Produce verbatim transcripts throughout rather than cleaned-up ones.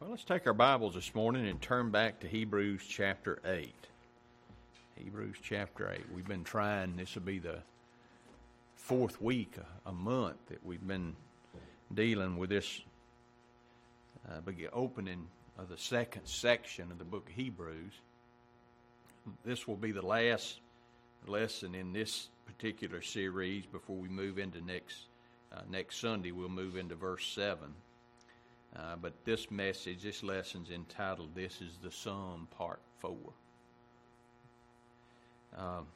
Well, let's take our Bibles this morning and turn back to Hebrews chapter eight. Hebrews chapter eight. We've been trying, this will be the fourth week, a, a month, that we've been dealing with this uh, opening of the second section of the book of Hebrews. This will be the last lesson in this particular series before we move into next uh, next Sunday. We'll move into verse seven. Uh, but this message, this lesson's entitled, This is the Sum, Part four. Um,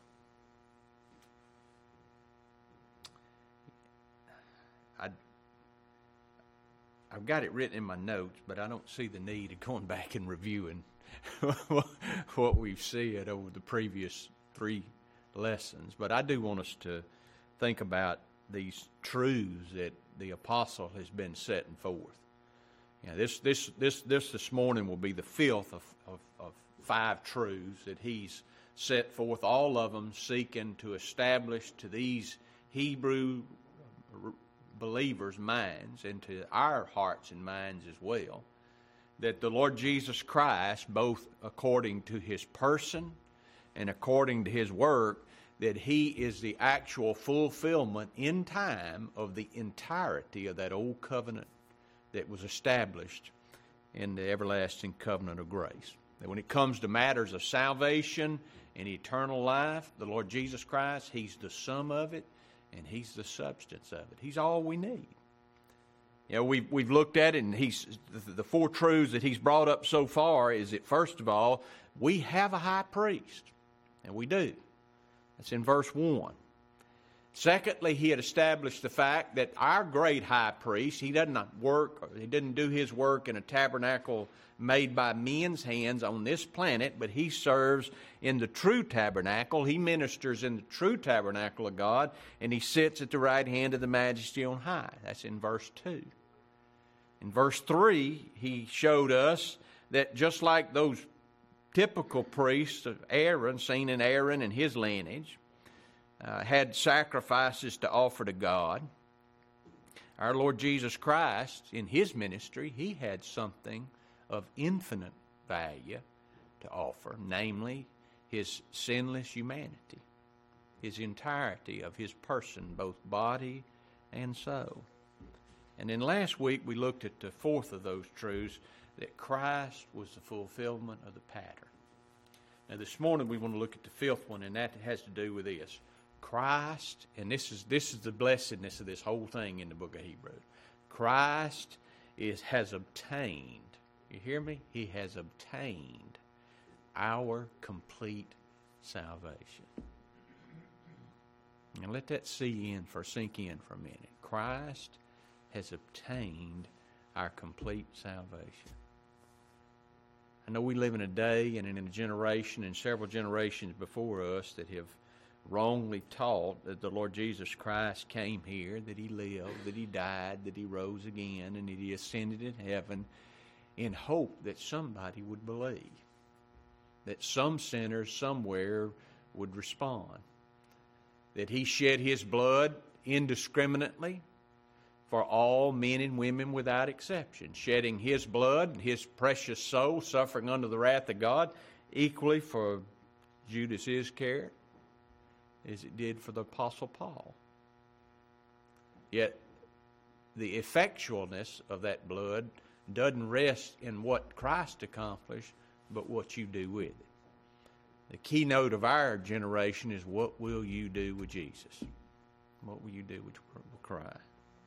I, I've got it written in my notes, but I don't see the need of going back and reviewing what we've said over the previous three lessons. But I do want us to think about these truths that the apostle has been setting forth. You know, this, this, this, this this morning will be the fifth of, of, of five truths that he's set forth, all of them seeking to establish to these Hebrew believers' minds and to our hearts and minds as well, that the Lord Jesus Christ, both according to His person and according to His work, that He is the actual fulfillment in time of the entirety of that old covenant that was established in the everlasting covenant of grace. That when it comes to matters of salvation and eternal life, the Lord Jesus Christ, He's the sum of it, and He's the substance of it. He's all we need. You know, we've, we've looked at it, and he's the, the four truths that He's brought up so far is that, first of all, we have a high priest, and we do. That's in verse one. Secondly, He had established the fact that our great high priest, he doesn't work, he didn't do his work in a tabernacle made by men's hands on this planet, but he serves in the true tabernacle. He ministers in the true tabernacle of God, and he sits at the right hand of the Majesty on high. That's in verse two. In verse three, he showed us that just like those typical priests of Aaron, seen in Aaron and his lineage, Uh, had sacrifices to offer to God, our Lord Jesus Christ, in His ministry, He had something of infinite value to offer, namely His sinless humanity, His entirety of His person, both body and soul. And then last week we looked at the fourth of those truths, that Christ was the fulfillment of the pattern. Now this morning we want to look at the fifth one, and that has to do with this. Christ, and this is this is the blessedness of this whole thing in the book of Hebrews. Christ is has obtained, you hear me? He has obtained our complete salvation. Now let that see in for sink in for a minute. Christ has obtained our complete salvation. I know we live in a day and in a generation and several generations before us that have wrongly taught that the Lord Jesus Christ came here, that He lived, that He died, that He rose again, and that He ascended in heaven in hope that somebody would believe, that some sinner somewhere would respond, that He shed His blood indiscriminately for all men and women without exception, shedding His blood, His precious soul, suffering under the wrath of God, equally for Judas Iscariot as it did for the Apostle Paul. Yet the effectualness of that blood doesn't rest in what Christ accomplished, but what you do with it. The keynote of our generation is, what will you do with Jesus? What will you do with Christ?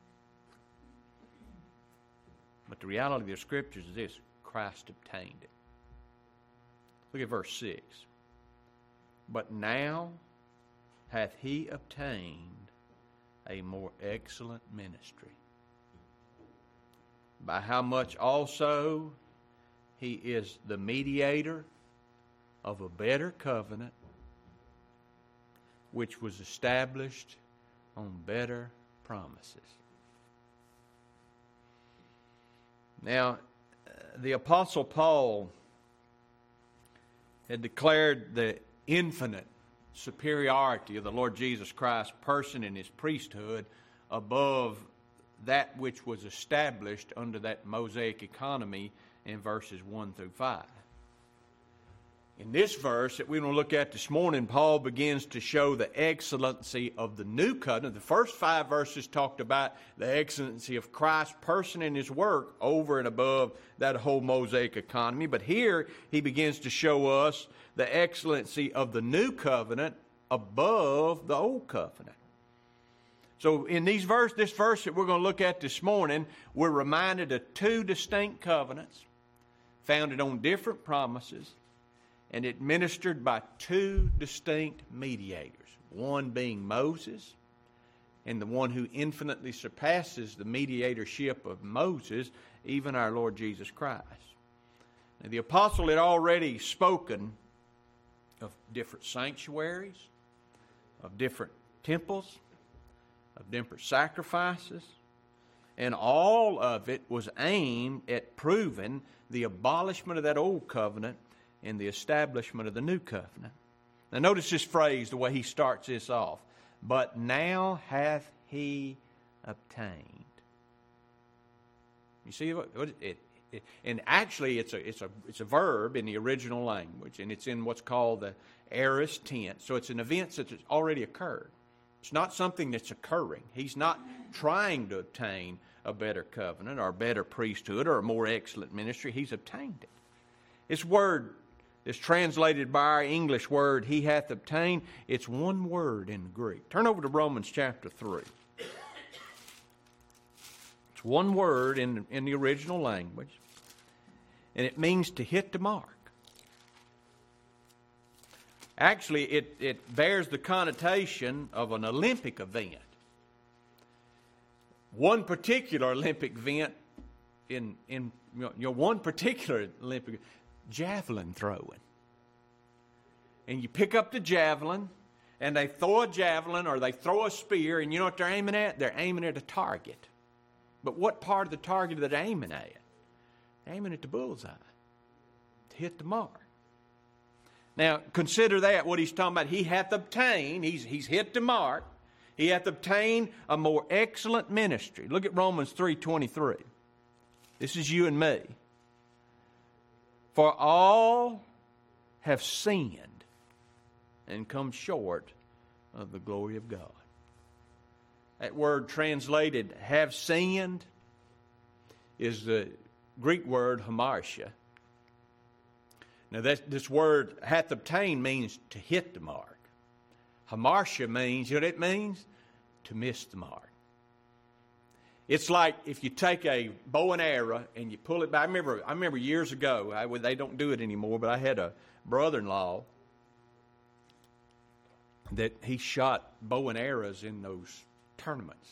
But the reality of the Scriptures is this: Christ obtained it. Look at verse six. But now hath He obtained a more excellent ministry, by how much also He is the mediator of a better covenant, which was established on better promises. Now, the Apostle Paul had declared the infinite superiority of the Lord Jesus Christ's person and His priesthood above that which was established under that Mosaic economy in verses one through five. In this verse that we're going to look at this morning, Paul begins to show the excellency of the new covenant. The first five verses talked about the excellency of Christ's person and His work over and above that whole Mosaic economy. But here he begins to show us the excellency of the new covenant above the old covenant. So in these verse, this verse that we're going to look at this morning, we're reminded of two distinct covenants founded on different promises and administered by two distinct mediators, one being Moses, and the one who infinitely surpasses the mediatorship of Moses, even our Lord Jesus Christ. Now, the apostle had already spoken of different sanctuaries, of different temples, of different sacrifices, and all of it was aimed at proving the abolishment of that old covenant and the establishment of the new covenant. Now notice this phrase, the way he starts this off. But now hath he obtained. You see what, what it, it, and actually it's a it's a it's a verb in the original language, and it's in what's called the aorist tense. So it's an event that's already occurred. It's not something that's occurring. He's not trying to obtain a better covenant or a better priesthood or a more excellent ministry. He's obtained it. This word is translated by our English word, he hath obtained. It's one word in the Greek. Turn over to Romans chapter three. It's one word in, in the original language, and it means to hit the mark. Actually, it, it bears the connotation of an Olympic event. One particular Olympic event, in, in you know, one particular Olympic javelin throwing. And you pick up the javelin, and they throw a javelin or they throw a spear, and you know what they're aiming at? They're aiming at a target. But what part of the target are they aiming at? They're aiming at the bullseye to hit the mark. Now, consider that, what he's talking about. He hath obtained, he's, he's hit the mark. He hath obtained a more excellent ministry. Look at Romans three twenty-three. This is you and me. For all have sinned and come short of the glory of God. That word translated have sinned is the Greek word hamartia. Now that, this word hath obtained means to hit the mark. Hamartia means, you know what it means? To miss the mark. It's like if you take a bow and arrow and you pull it back. I remember, I remember years ago, I, they don't do it anymore, but I had a brother-in-law that he shot bow and arrows in those tournaments.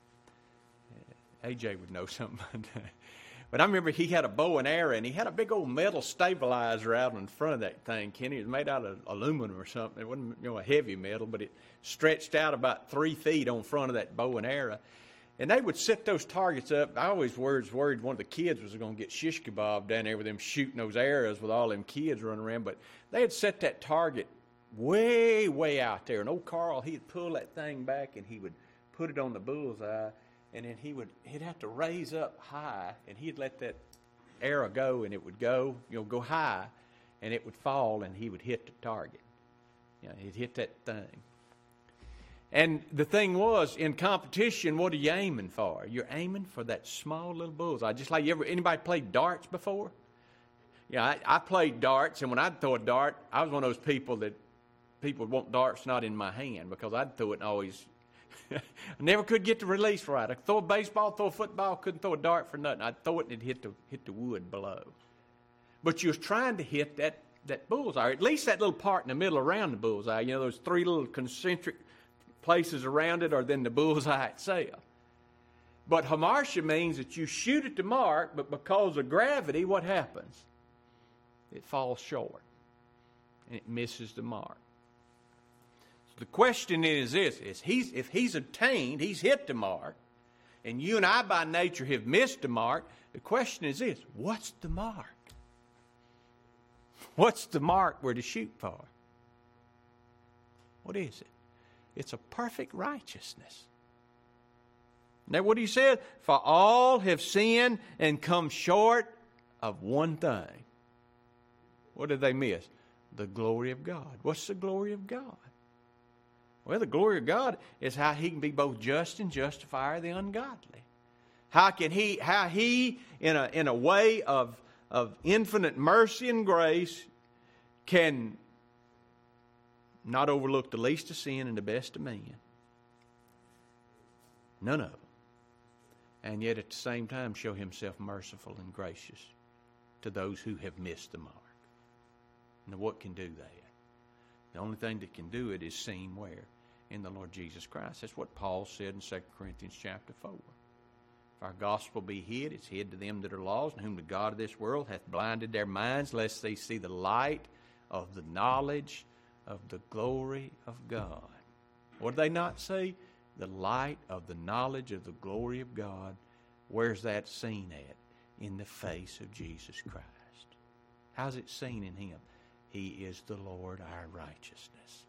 A J would know something about that. But I remember he had a bow and arrow, and he had a big old metal stabilizer out in front of that thing, Kenny. It was made out of aluminum or something. It wasn't, you know, a heavy metal, but it stretched out about three feet on front of that bow and arrow. And they would set those targets up. I always was worried one of the kids was going to get shish kebab down there with them shooting those arrows with all them kids running around. But they had set that target way, way out there. And old Carl, he'd pull that thing back, and he would put it on the bullseye. And then he would, he'd have to raise up high, and he'd let that arrow go, and it would go, you know, go high, and it would fall, and he would hit the target. You know, he'd hit that thing. And the thing was, in competition, what are you aiming for? You're aiming for that small little bullseye. Just like you ever, anybody played darts before? Yeah, I, I played darts, and when I'd throw a dart, I was one of those people that people would want darts not in my hand because I'd throw it and always... I never could get the release right. I could throw a baseball, throw a football, couldn't throw a dart for nothing. I'd throw it and it'd hit the, hit the wood below. But you was trying to hit that, that bullseye, or at least that little part in the middle around the bullseye. You know, those three little concentric places around it, or then the bullseye itself. But hamartia means that you shoot at the mark, but because of gravity, what happens? It falls short, and it misses the mark. The question is this, is he's, if he's obtained, he's hit the mark, and you and I by nature have missed the mark, the question is this, what's the mark? What's the mark we're to shoot for? What is it? It's a perfect righteousness. Now what he said? For all have sinned and come short of one thing. What did they miss? The glory of God. What's the glory of God? Well, the glory of God is how He can be both just and justifier the ungodly. How can He, how He, in a in a way of of infinite mercy and grace, can not overlook the least of sin and the best of men. None of them. And yet at the same time show Himself merciful and gracious to those who have missed the mark. Now what can do that? The only thing that can do it is seen where? In the Lord Jesus Christ. That's what Paul said in Second Corinthians chapter four. If our gospel be hid, it's hid to them that are lost, in whom the God of this world hath blinded their minds, lest they see the light of the knowledge of the glory of God. What do they not see? The light of the knowledge of the glory of God. Where's that seen at? In the face of Jesus Christ. How's it seen in Him? He is the Lord our righteousness.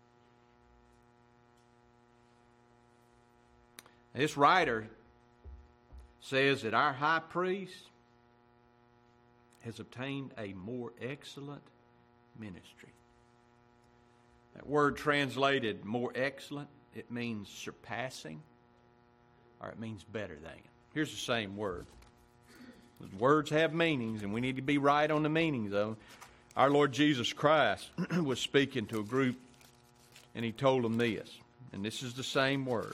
This writer says that our high priest has obtained a more excellent ministry. That word translated more excellent, it means surpassing, or it means better than. Here's the same word. Words have meanings, and we need to be right on the meanings, though. Our Lord Jesus Christ was speaking to a group, and He told them this, and this is the same word.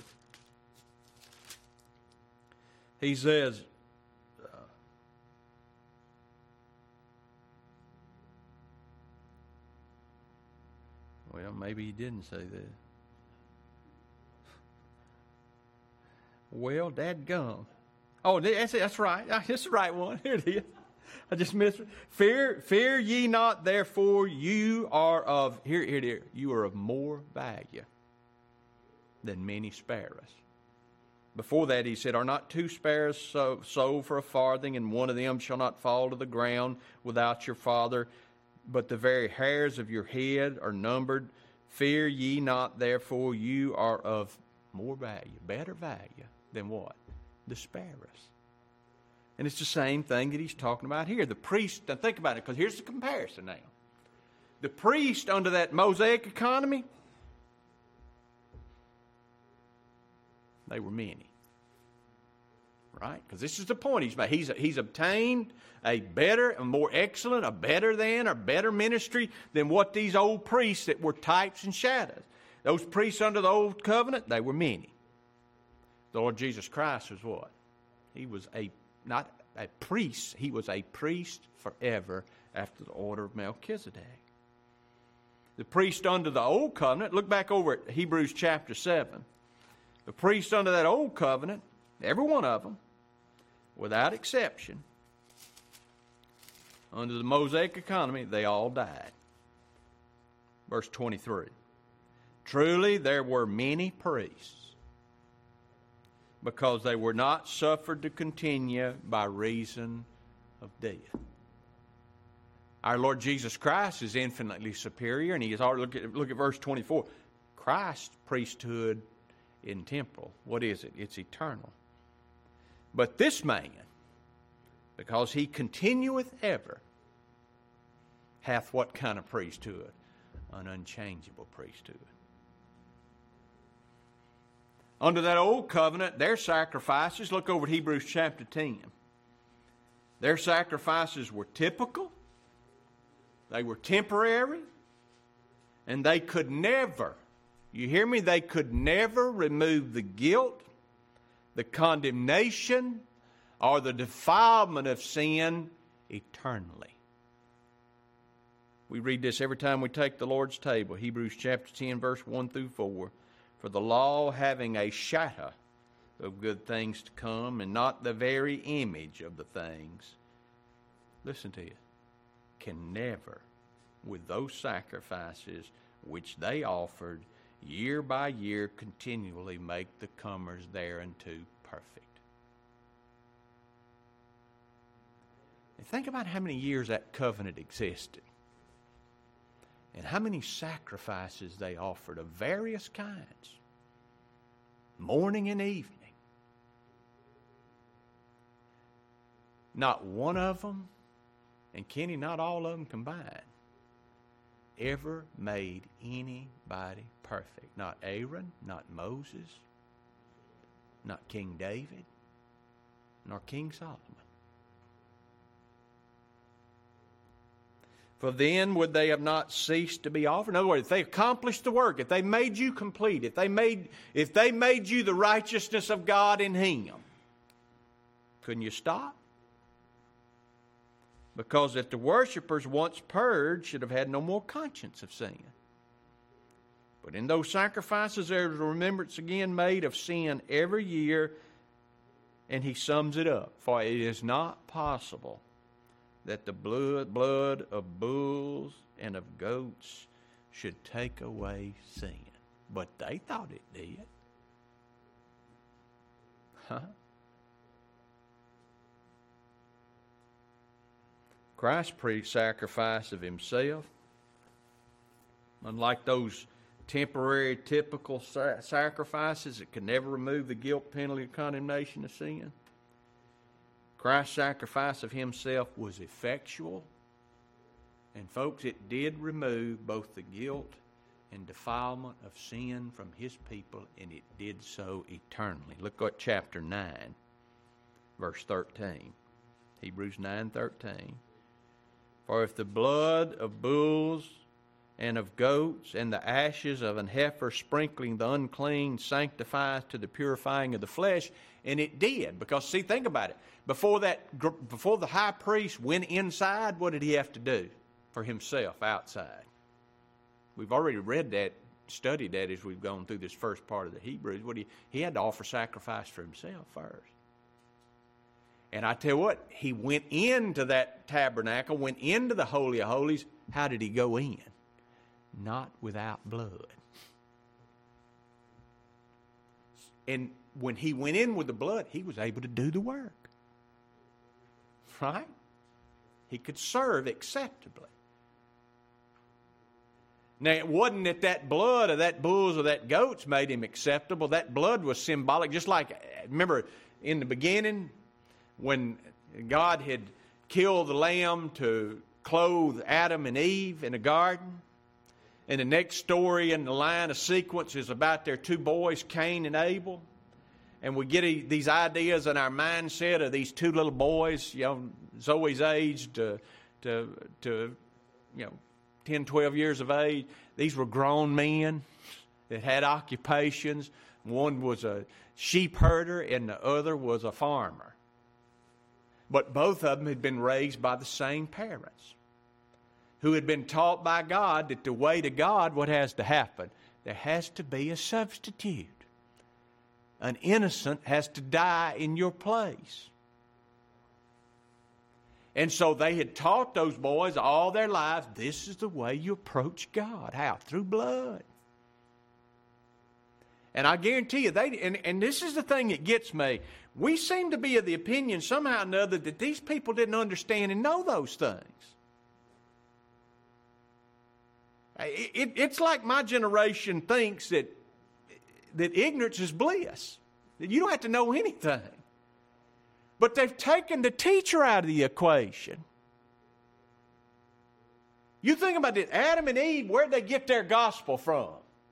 He says, uh, well, maybe He didn't say that. Well, dadgum. Oh, that's it. That's right. That's the right one. Here it is. I just missed it. Fear, fear ye not, therefore you are of, here, here, here, you are of more value than many sparrows. Before that, he said, are not two sparrows so, sold for a farthing, and one of them shall not fall to the ground without your Father, but the very hairs of your head are numbered. Fear ye not, therefore you are of more value, better value than what? The sparrows. And it's the same thing that he's talking about here. The priest, now think about it, because here's the comparison now. The priest under that Mosaic economy, they were many. Right? Because this is the point he's made. He's, he's obtained a better, a more excellent, a better than, or better ministry than what these old priests that were types and shadows. Those priests under the old covenant, they were many. The Lord Jesus Christ was what? He was a, not a priest, He was a priest forever after the order of Melchizedek. The priest under the old covenant, look back over at Hebrews chapter seven. The priest under that old covenant, every one of them, without exception, under the Mosaic economy, they all died. Verse twenty-three. Truly there were many priests, because they were not suffered to continue by reason of death. Our Lord Jesus Christ is infinitely superior, and He is already, look at, look at verse twenty-four. Christ's priesthood in temporal. What is it? It's eternal. But this man, because he continueth ever, hath what kind of priesthood? An unchangeable priesthood. Under that old covenant, their sacrifices, look over at Hebrews chapter ten. Their sacrifices were typical, they were temporary, and they could never, you hear me, they could never remove the guilt, the condemnation, or the defilement of sin eternally. We read this every time we take the Lord's table, Hebrews chapter ten, verse one through four. For the law having a shadow of good things to come, and not the very image of the things, listen to it, can never, with those sacrifices which they offered year by year, continually make the comers thereunto perfect. And think about how many years that covenant existed, and how many sacrifices they offered of various kinds, morning and evening. not one of them, and Kenny, not all of them combined, ever made anybody perfect. Not Aaron, not Moses, not King David, nor King Solomon. For then would they have not ceased to be offered? In other words, if they accomplished the work, if they made you complete, if they made, if they made you the righteousness of God in Him, couldn't you stop? Because if the worshipers once purged should have had no more conscience of sin. But in those sacrifices there is a remembrance again made of sin every year, and he sums it up. For it is not possible that the blood, blood of bulls and of goats should take away sin. But they thought it did. Huh? Christ's pre-sacrifice of himself, unlike those temporary, typical sa- sacrifices that could never remove the guilt, penalty, or condemnation of sin, Christ's sacrifice of himself was effectual. And folks, it did remove both the guilt and defilement of sin from his people, and it did so eternally. Look at chapter nine, verse thirteen. Hebrews nine thirteen. For if the blood of bulls and of goats and the ashes of an heifer sprinkling the unclean sanctifies to the purifying of the flesh, and it did. Because, see, think about it. Before that, before the high priest went inside, what did he have to do for himself outside? We've already read that, studied that as we've gone through this first part of the Hebrews. What he, he had to offer sacrifice for himself first. And I tell you what, he went into that tabernacle, went into the Holy of Holies. How did he go in? Not without blood. And when he went in with the blood, he was able to do the work. Right? He could serve acceptably. Now, it wasn't that that blood of that bulls or that goats made him acceptable. That blood was symbolic. Just like, remember, in the beginning, when God had killed the lamb to clothe Adam and Eve in a garden. And the next story in the line of sequence is about their two boys, Cain and Abel. And we get these ideas in our mindset of these two little boys, you know, Zoe's age to, to, to you know, ten, twelve years of age. These were grown men that had occupations. One was a sheep herder and the other was a farmer. But both of them had been raised by the same parents, who had been taught by God that the way to God, what has to happen? There has to be a substitute. An innocent has to die in your place. And so they had taught those boys all their lives, this is the way you approach God. How? Through blood. And I guarantee you, they and, and this is the thing that gets me. We seem to be of the opinion somehow or another that these people didn't understand and know those things. It, it, it's like my generation thinks that, that ignorance is bliss, that you don't have to know anything. But they've taken the teacher out of the equation. You think about it, Adam and Eve, where'd they get their gospel from?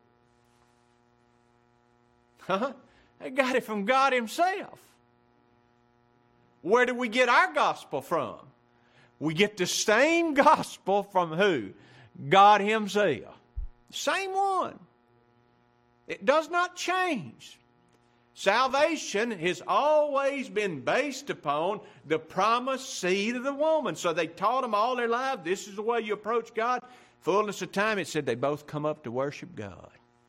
Huh? They got it from God himself. Where do we get our gospel from? We get the same gospel from who? God himself. Same one. It does not change. Salvation has always been based upon the promised seed of the woman. So they taught them all their life, this is the way you approach God. Fullness of time, it said they both come up to worship God.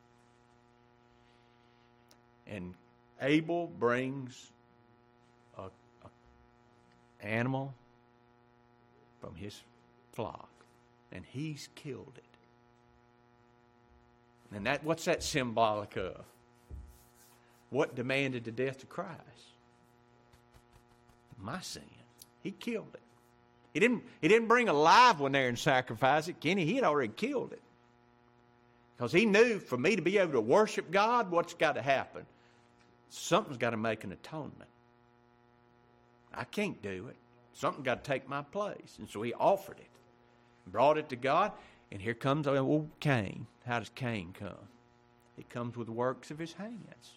And Abel brings a, a animal from his flock, and he's killed it. And that what's that symbolic of? What demanded the death of Christ? My sin. He killed it. He didn't, he didn't bring a live one there and sacrifice it. Kenny, he had already killed it. Because he knew for me to be able to worship God, what's got to happen? Something's got to make an atonement. I can't do it. Something got to take my place. And so he offered it, brought it to God, and here comes old Cain. How does Cain come? He comes with the works of his hands.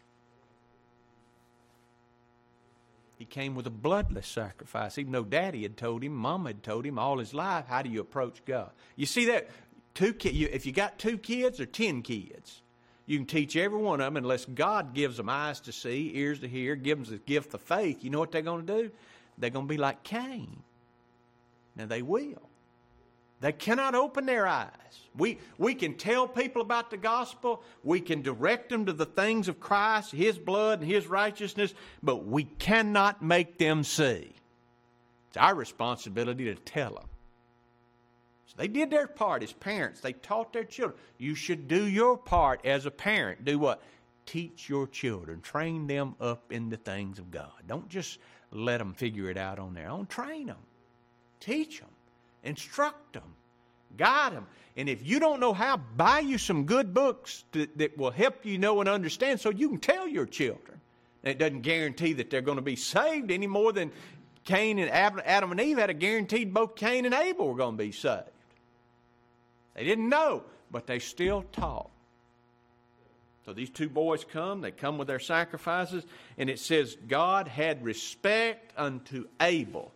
He came with a bloodless sacrifice, even though Daddy had told him, Mama had told him all his life, how do you approach God? You see that? Two ki- if you got two kids or ten kids, you can teach every one of them unless God gives them eyes to see, ears to hear, gives them the gift of faith. You know what they're going to do? They're going to be like Cain. Now, they will. They cannot open their eyes. We, we can tell people about the gospel. We can direct them to the things of Christ, His blood and His righteousness, but we cannot make them see. It's our responsibility to tell them. So they did their part as parents. They taught their children. You should do your part as a parent. Do what? Teach your children. Train them up in the things of God. Don't just let them figure it out on their own. Train them. Teach them. Instruct them. Guide them. And if you don't know how, buy you some good books to, that will help you know and understand so you can tell your children. And it doesn't guarantee that they're going to be saved any more than Cain and Adam and Eve had a guaranteed both Cain and Abel were going to be saved. They didn't know, but they still taught. So these two boys come, they come with their sacrifices, and it says God had respect unto Abel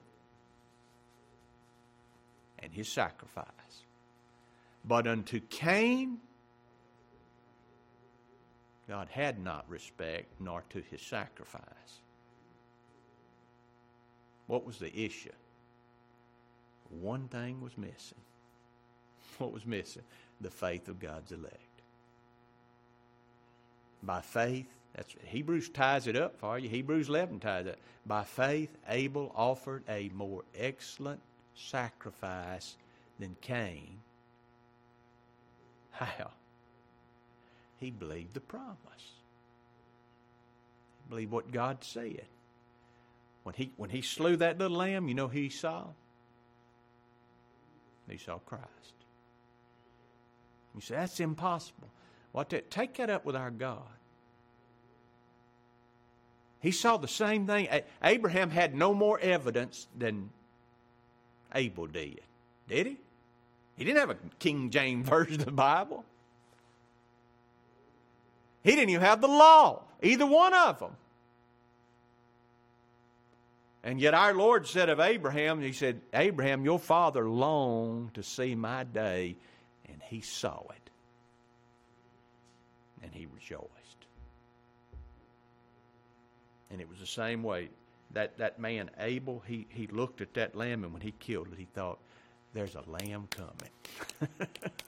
and his sacrifice. But unto Cain, God had not respect, nor to his sacrifice. What was the issue? One thing was missing. What was missing? The faith of God's elect. By faith, that's Hebrews ties it up for you. Hebrews eleven ties it up. By faith, Abel offered a more excellent sacrifice than Cain. How? He believed the promise. He believed what God said. When he when he slew that little lamb, you know who he saw? He saw Christ. You say, that's impossible. What? Well, take that up with our God. He saw the same thing. Abraham had no more evidence than Abel did. Did he? He didn't have a King James version of the Bible. He didn't even have the law, either one of them. And yet our Lord said of Abraham, He said, Abraham, your father longed to see my day, and he saw it. And he rejoiced. And it was the same way. That, that man, Abel, he, he looked at that lamb, and when he killed it, he thought, there's a lamb coming.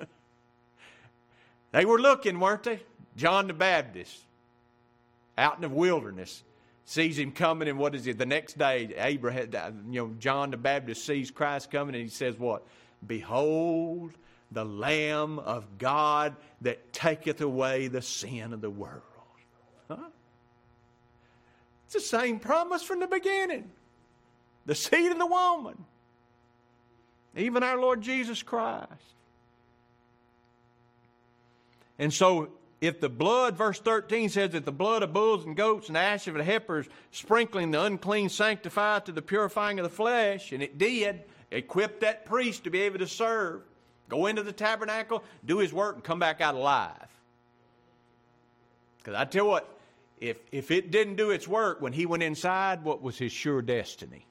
They were looking, weren't they? John the Baptist, out in the wilderness, sees him coming, and what is it? The next day, Abraham, you know, John the Baptist sees Christ coming, and he says what? Behold, the Lamb of God that taketh away the sin of the world. Huh? It's the same promise from the beginning. The seed of the woman. Even our Lord Jesus Christ. And so, if the blood, verse thirteen says that the blood of bulls and goats and the ash of the heifers sprinkling the unclean sanctified to the purifying of the flesh, and it did, equip that priest to be able to serve, go into the tabernacle, do his work, and come back out alive. Because I tell you what, if, if it didn't do its work when he went inside, what was his sure destiny?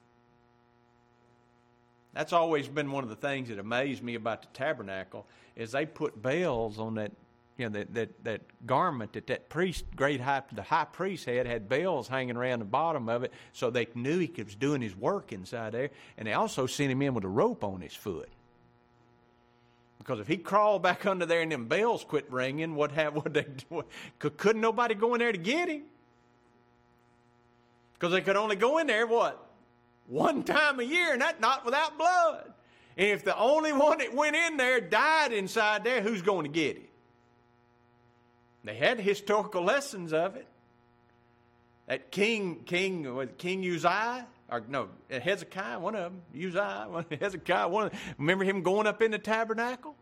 That's always been one of the things that amazed me about the tabernacle, is they put bells on that, you know, that, that, that garment that that priest, great high, the high priest had, had bells hanging around the bottom of it, so they knew he was doing his work inside there. And they also sent him in with a rope on his foot. Because if he crawled back under there and them bells quit ringing, what have what they do? Couldn't nobody go in there to get him? Because they could only go in there, what? One time a year, and that not without blood. And if the only one that went in there died inside there, who's going to get it? They had historical lessons of it. That King, King, was King Uzziah, or no, Hezekiah, one of them, Uzziah, one, Hezekiah, one of them. Remember him going up in the tabernacle?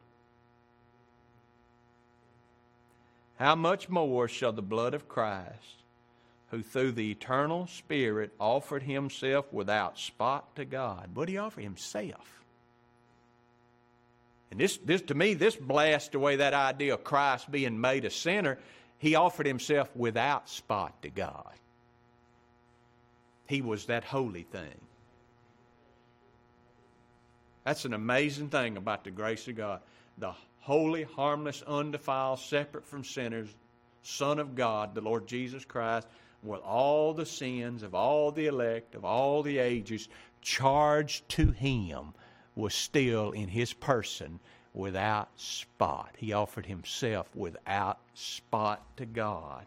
How much more shall the blood of Christ, who through the eternal Spirit offered himself without spot to God. What did he offer? Himself. And this, this to me, this blasts away that idea of Christ being made a sinner. He offered himself without spot to God. He was that holy thing. That's an amazing thing about the grace of God. The holy, harmless, undefiled, separate from sinners, Son of God, the Lord Jesus Christ, with all the sins of all the elect, of all the ages, charged to him, was still in his person without spot. He offered himself without spot to God.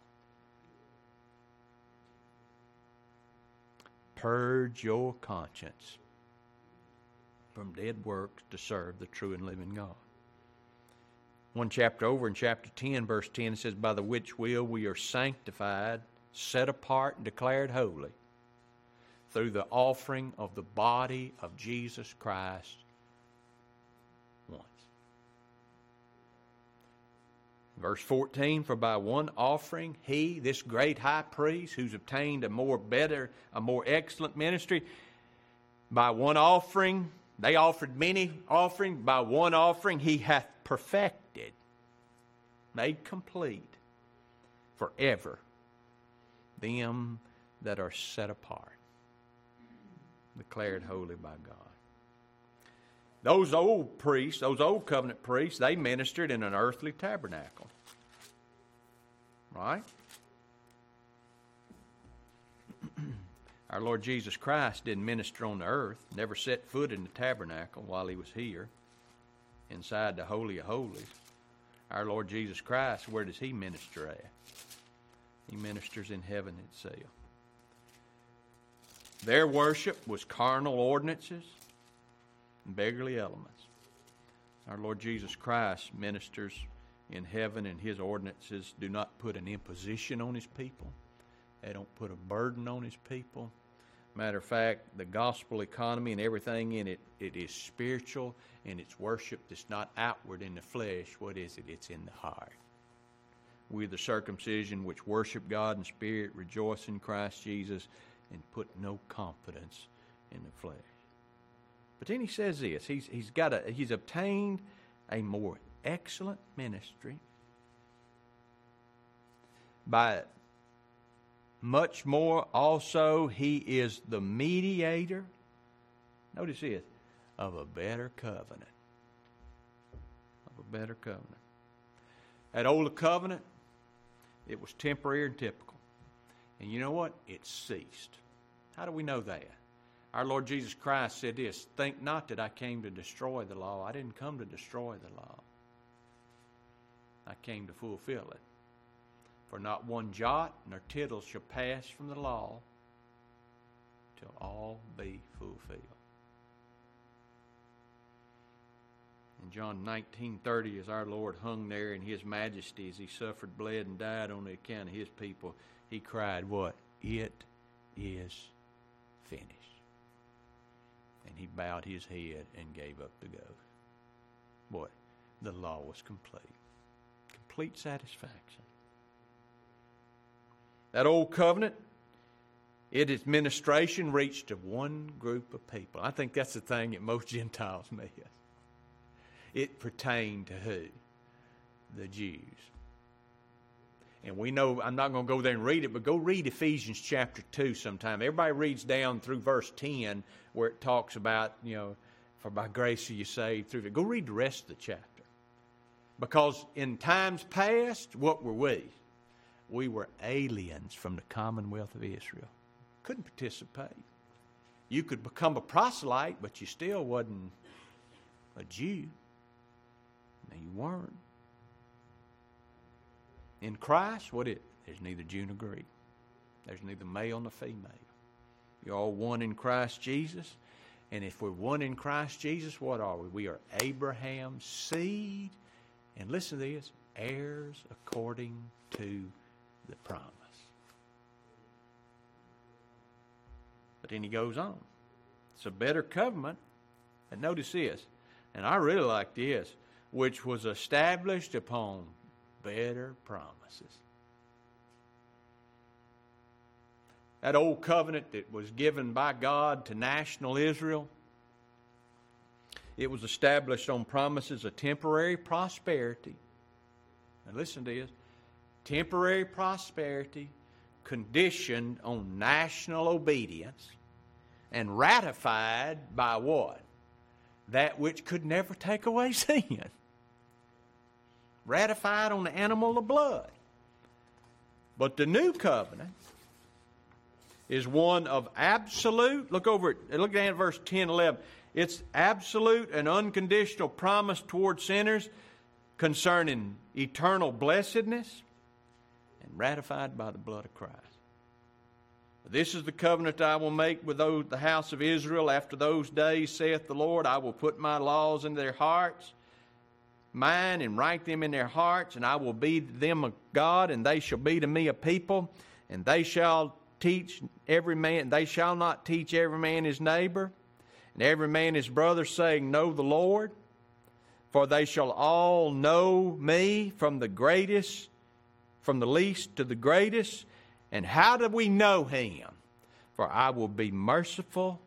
Purge your conscience from dead works to serve the true and living God. One chapter over in chapter ten, verse ten, it says, by the which will we are sanctified, set apart, and declared holy through the offering of the body of Jesus Christ once. Verse fourteen, for by one offering he, this great high priest, who's obtained a more better, a more excellent ministry, by one offering, they offered many offerings, by one offering he hath perfected, made complete forever them that are set apart, declared holy by God. Those old priests, those old covenant priests, they ministered in an earthly tabernacle. Right? Our Lord Jesus Christ didn't minister on the earth, never set foot in the tabernacle while he was here, inside the Holy of Holies. Our Lord Jesus Christ, where does he minister at? He ministers in heaven itself. Their worship was carnal ordinances and beggarly elements. Our Lord Jesus Christ ministers in heaven, and his ordinances do not put an imposition on his people. They don't put a burden on his people. Matter of fact, the gospel economy and everything in it, it is spiritual, and it's worship that's not outward in the flesh. What is it? It's in the heart. We the circumcision which worship God in spirit, rejoice in Christ Jesus, and put no confidence in the flesh. But then he says this, he's, he's got a, he's obtained a more excellent ministry by much more also he is the mediator, notice this, of a better covenant. Of a better covenant. That old covenant, it was temporary and typical. And you know what? It ceased. How do we know that? Our Lord Jesus Christ said this, think not that I came to destroy the law. I didn't come to destroy the law. I came to fulfill it. For not one jot nor tittle shall pass from the law till all be fulfilled. In John nineteen thirty, as our Lord hung there in his majesty, as he suffered, bled, and died on the account of his people, he cried, what? It is finished. And he bowed his head and gave up the ghost. What? The law was complete. Complete satisfaction. That old covenant, its administration reached to one group of people. I think that's the thing that most Gentiles miss. It pertained to who? The Jews. And we know, I'm not going to go there and read it, but go read Ephesians chapter two sometime. Everybody reads down through verse ten where it talks about, you know, for by grace are you saved through it. Go read the rest of the chapter. Because in times past, what were we? We were aliens from the commonwealth of Israel. Couldn't participate. You could become a proselyte, but you still wasn't a Jew. No, you weren't. In Christ, what is it? There's neither Jew nor Greek. There's neither male nor female. You're all one in Christ Jesus. And if we're one in Christ Jesus, what are we? We are Abraham's seed. And listen to this, heirs according to the promise. But then he goes on. It's a better covenant. And notice this, and I really like this, which was established upon better promises. that old covenant that was given by God to national Israel, it was established on promises of temporary prosperity. Now listen to this. Temporary prosperity conditioned on national obedience and ratified by what? That which could never take away sin. Ratified on the animal of blood. But the new covenant is one of absolute, look over at, look down at verse ten, eleven. It's absolute and unconditional promise toward sinners concerning eternal blessedness and ratified by the blood of Christ. This is the covenant I will make with those, the house of Israel after those days, saith the Lord. I will put my laws into their hearts, mine, and write them in their hearts, and I will be to them a God, and they shall be to me a people, and they shall teach every man, they shall not teach every man his neighbor, and every man his brother, saying, Know the Lord, for they shall all know me, from the greatest, from the least to the greatest. And how do we know Him? For I will be merciful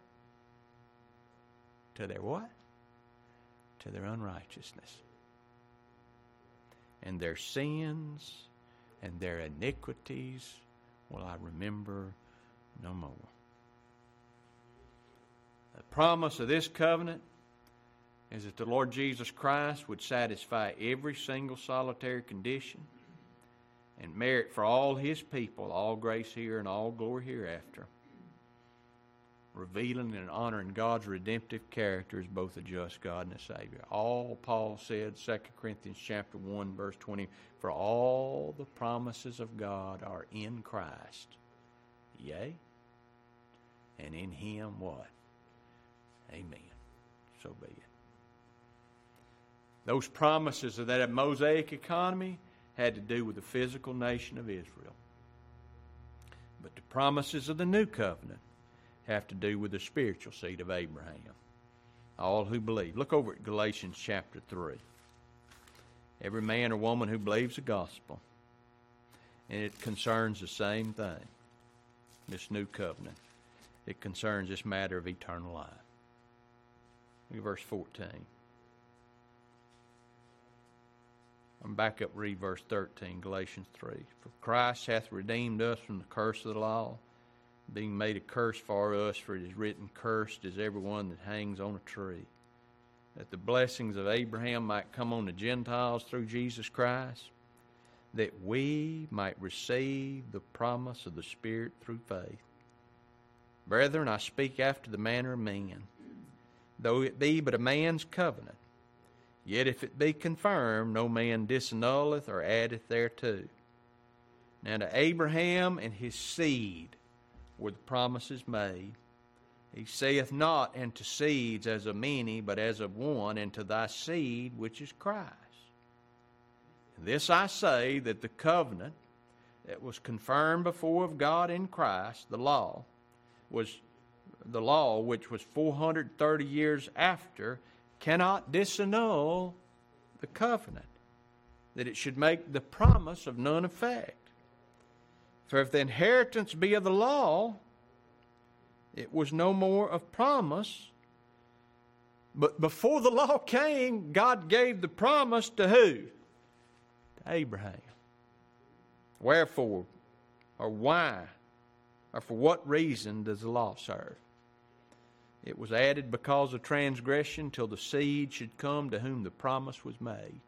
to their what? To their unrighteousness. And their sins and their iniquities will I remember no more. The promise of this covenant is that the Lord Jesus Christ would satisfy every single solitary condition and merit for all His people all grace here and all glory hereafter, revealing and honoring God's redemptive character as both a just God and a Savior. All Paul said, Second Corinthians chapter one, verse twenty, for all the promises of God are in Christ, yea, and in Him what? Amen. So be it. Those promises of that Mosaic economy had to do with the physical nation of Israel. But the promises of the new covenant have to do with the spiritual seed of Abraham. All who believe. Look over at Galatians chapter three. Every man or woman who believes the gospel. And it concerns the same thing. This new covenant. It concerns this matter of eternal life. Look at verse fourteen. I'm back up, read verse thirteen, Galatians three. For Christ hath redeemed us from the curse of the law, being made a curse for us, for it is written, Cursed is everyone that hangs on a tree, that the blessings of Abraham might come on the Gentiles through Jesus Christ, that we might receive the promise of the Spirit through faith. Brethren, I speak after the manner of men, though it be but a man's covenant. Yet if it be confirmed, no man disannulleth or addeth thereto. Now to Abraham and his seed were the promises made. He saith not unto seeds as of many, but as of one, and to thy seed which is Christ. And this I say, that the covenant that was confirmed before of God in Christ, the law, was the law which was four hundred thirty years after, cannot disannul the covenant, that it should make the promise of none effect. For if the inheritance be of the law, it was no more of promise. But before the law came, God gave the promise to who? To Abraham. Wherefore, or why, or for what reason does the law serve? It was added because of transgression, till the seed should come to whom the promise was made.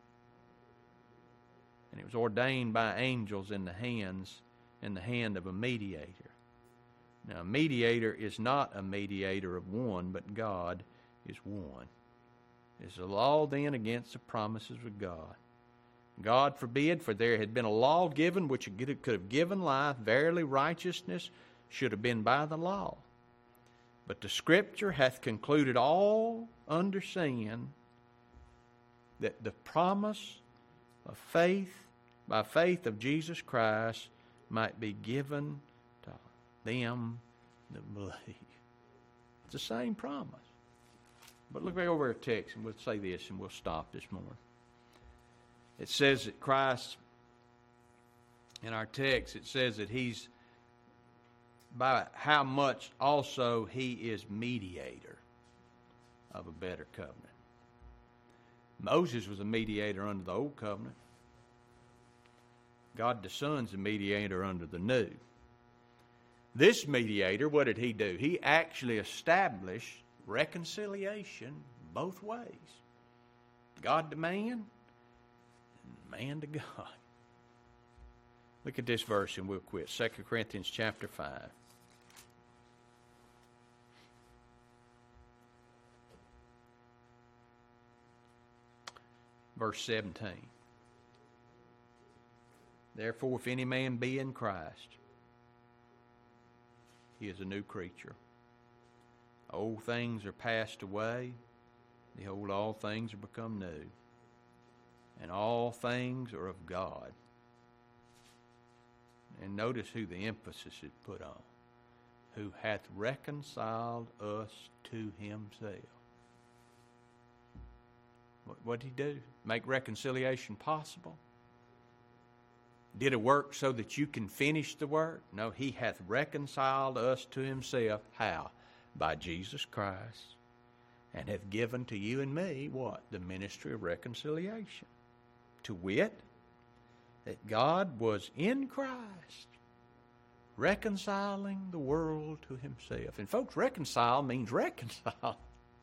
And it was ordained by angels in the hands, in the hand of a mediator. Now, a mediator is not a mediator of one, but God is one. Is the law then against the promises of God? God forbid, for there had been a law given which could have given life. Verily, righteousness should have been by the law. But the Scripture hath concluded all under sin, that the promise of faith, by faith of Jesus Christ, might be given to them that believe. It's the same promise. But look back over our text, and we'll say this, and we'll stop this morning. It says that Christ, in our text, it says that He's by how much also he is mediator of a better covenant. Moses was a mediator under the old covenant. God the Son's a mediator under the new. This mediator, what did he do? He actually established reconciliation both ways. God to man, and man to God. Look at this verse and we'll quit. Second Corinthians chapter five. Verse seventeen. Therefore, if any man be in Christ, he is a new creature. Old things are passed away. Behold, all things are become new. And all things are of God. And notice who the emphasis is put on. Who hath reconciled us to himself. What did he do? Make reconciliation possible? Did it work so that you can finish the work? No, he hath reconciled us to himself. How? By Jesus Christ. And hath given to you and me, what? The ministry of reconciliation. To wit, that God was in Christ, reconciling the world to himself. And folks, reconcile means reconcile.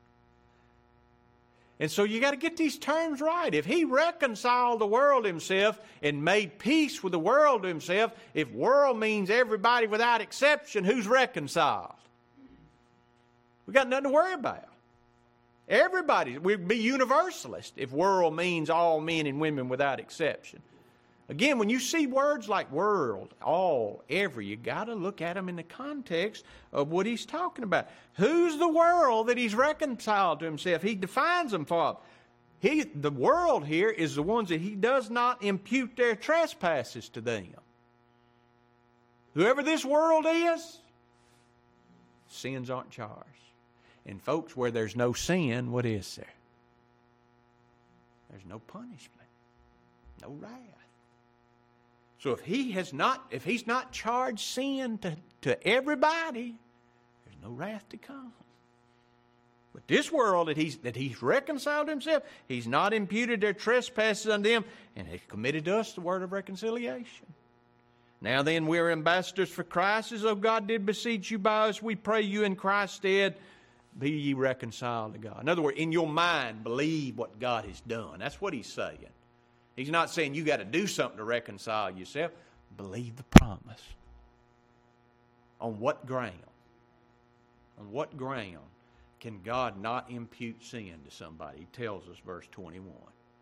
And so you got to get these terms right. If he reconciled the world to himself and made peace with the world to himself, if world means everybody without exception, who's reconciled? We got nothing to worry about. Everybody, we'd be universalist if world means all men and women without exception. Again, when you see words like world, all, every, you got to look at them in the context of what he's talking about. Who's the world that he's reconciled to himself? He defines them for him. He, the world here is the ones that he does not impute their trespasses to them. Whoever this world is, sins aren't charged. And folks, where there's no sin, what is there? There's no punishment, no wrath. So if he has not, if he's not charged sin to, to everybody, there's no wrath to come. But this world that he's that he's reconciled to himself, he's not imputed their trespasses unto them, and has committed to us the word of reconciliation. Now then, we are ambassadors for Christ, as though God did beseech you by us. We pray you in Christ's stead, be ye reconciled to God. In other words, in your mind, believe what God has done. That's what he's saying. He's not saying you got to do something to reconcile yourself. Believe the promise. On what ground? On what ground can God not impute sin to somebody? He tells us, verse twenty-one.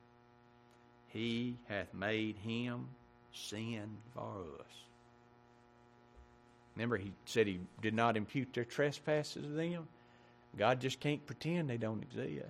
He hath made him sin for us. Remember, he said he did not impute their trespasses to them. God just can't pretend they don't exist.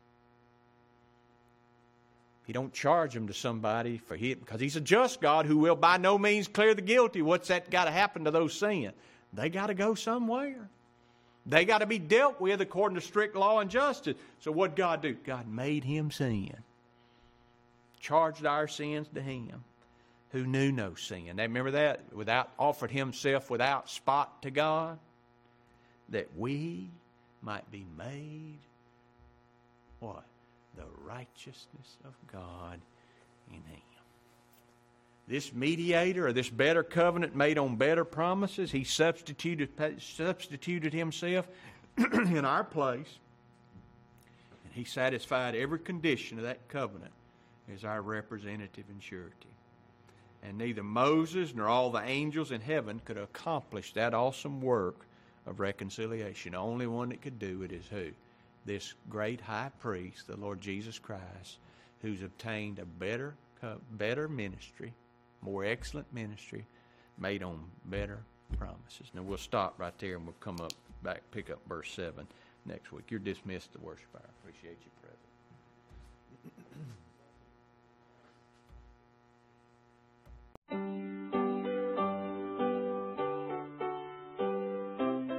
He don't charge them to somebody for he, because he's a just God who will by no means clear the guilty. What's that got to happen to those sins? They got to go somewhere. They got to be dealt with according to strict law and justice. So what did God do? God made him sin. Charged our sins to him who knew no sin. Now remember that? Without offered himself without spot to God, that we might be made what? The righteousness of God in him. This mediator, or this better covenant made on better promises, he substituted, substituted himself in our place. And he satisfied every condition of that covenant as our representative and surety. And neither Moses nor all the angels in heaven could accomplish that awesome work of reconciliation. The only one that could do it is who? This great high priest, the Lord Jesus Christ, who's obtained a better, better ministry, more excellent ministry, made on better promises. Now we'll stop right there and we'll come up back, pick up verse seven next week. You're dismissed to worship. I appreciate you present.